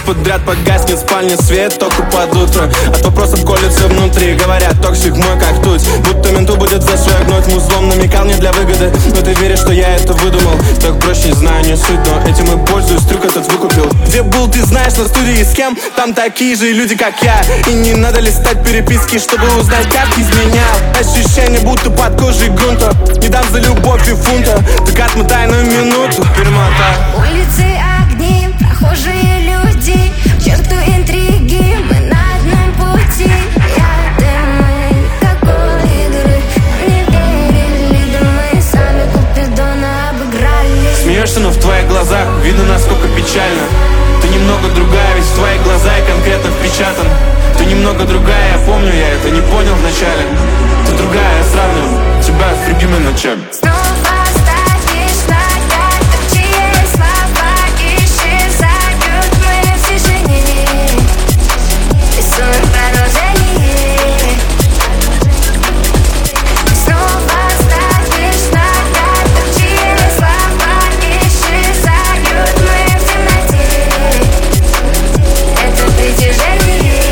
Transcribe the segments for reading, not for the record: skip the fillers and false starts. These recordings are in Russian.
подряд погаснет в спальне свет только под утро. От вопросов колется внутри, говорят, токсик мой как ртуть. Будто менту будет зашвырнуть, музлом намекал мне для выгоды. Но ты веришь, что я это выдумал? Так проще, не знаю, не суть, но этим и пользуюсь, трюк этот выкупил. Где был, ты знаешь, на студии с кем? Там такие же люди, как я. И не надо листать переписки, чтобы узнать, как изменял. Ощущение, будто под кожей грунта. Не дам за любовь и фунта, так отмотай на минуту, перемотай. Улицы, огни, прохожие люди, к черту интриги, мы на одном пути. Я, ты, мы, какой игры не верили, да мы сами Купидона обыграли. Смеешься, но в твоих глазах видно, насколько печально. Ты немного другая, ведь в твои глаза я конкретно впечатан. Ты немного другая, я помню, я это не понял вначале. Ты другая, я сравниваю тебя с другими ночами. Снова ставишь ногах, чьи слова исчезают в моем движении. Рисуем продолжение. Снова ставишь ногах, чьи слова исчезают в моем темноте. Это притяжение.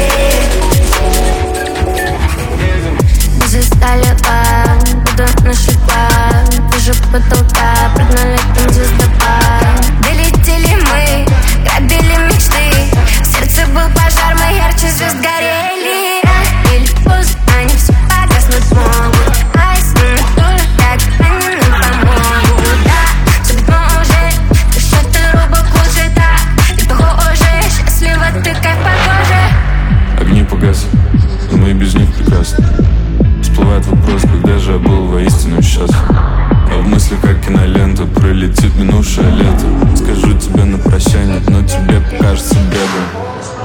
Мы застали куда наши планы, выше потолка, прогнали там звездопад. Долетели мы, грабили мечты, в сердце был пожар, мы ярче звезд горели. Или поздно, они все погаснуть могут, а если мы тоже так, они нам помогут. Да, все быть может, дышать ты рубок лучше так. Ты похожа, счастлива, ты кайф по коже. Огни погасли, но мы и без них прекрасны. Всплывает вопрос, когда же я был воистину счастлив. А в мыслях, как кинолента, пролетит минувшее лето. Скажу тебе на прощание, но тебе покажется бредом.